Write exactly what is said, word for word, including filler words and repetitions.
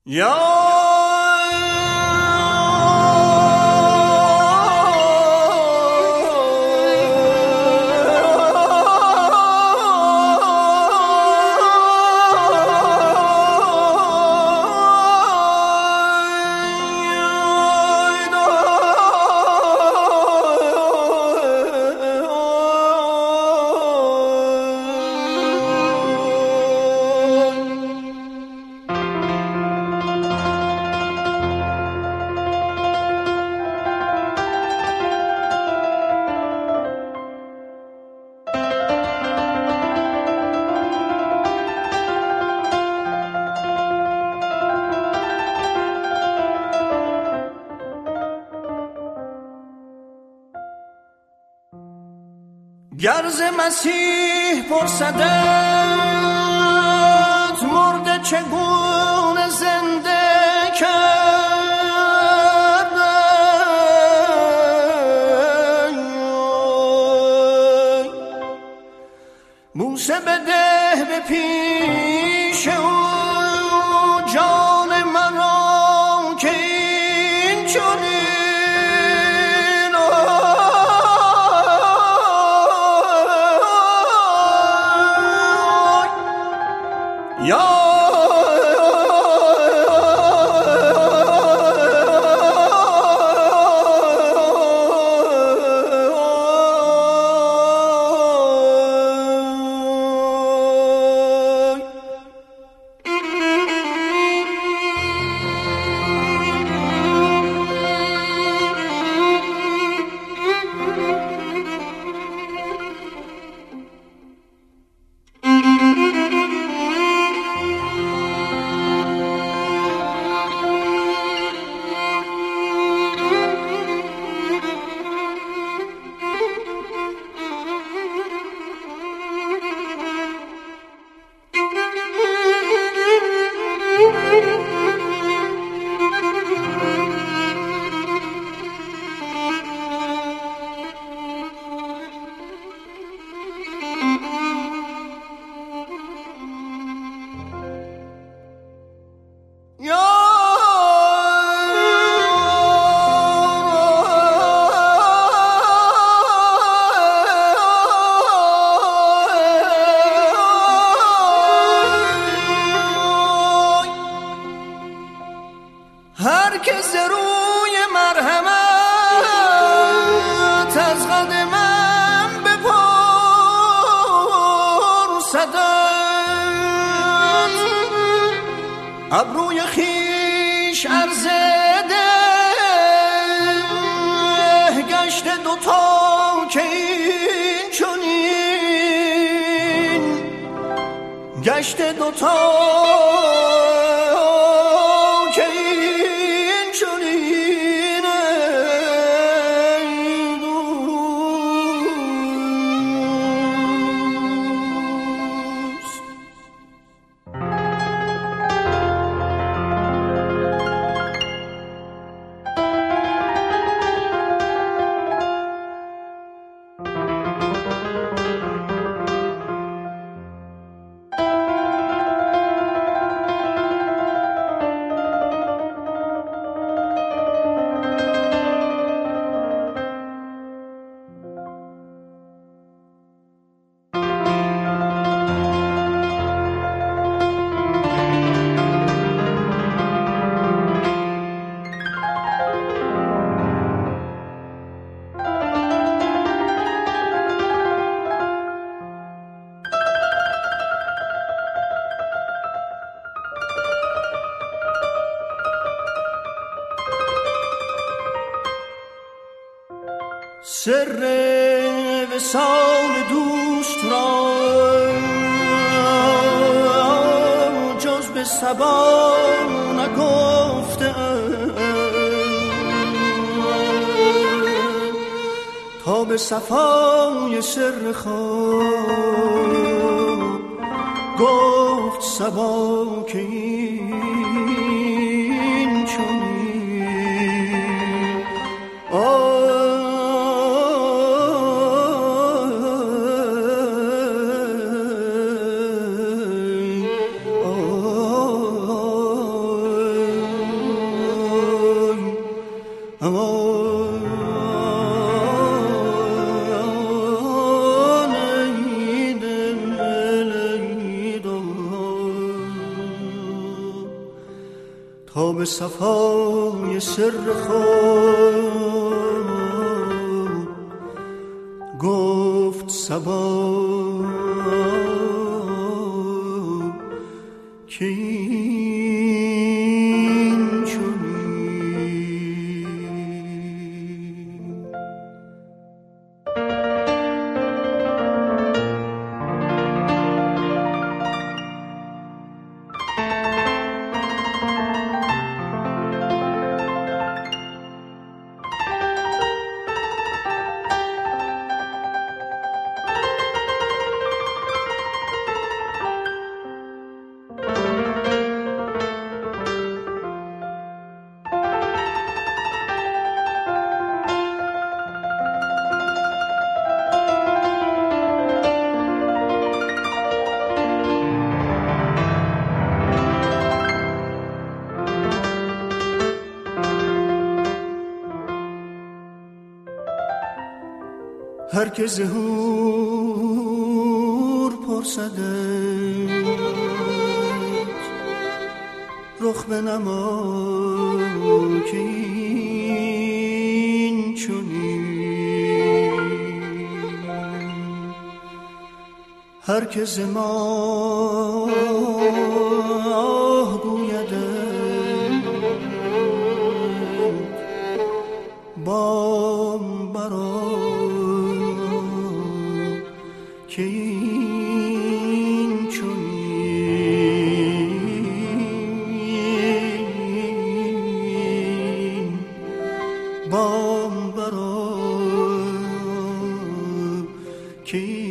یا گرز مسیح پرسدت مرده چگونه زنده کرد، بوسه بده به پیش او جان مرا که این چنین یا هر که ز روی مرحمت از قدمم بپرسدت، ابروی خویش عرض ده گشت دوتا که این چنین گشت دوتا سر وصال دوست را جز به صبا نگفته تا به صفای سر خود گفت صبا که این چنین تا به صفای سر خود گفت صبا که این چنین. هر که ظهور پرسدت رخ بنما که این چنین. هر که ز ماه گویدت بام برا که این چنین. بام برا که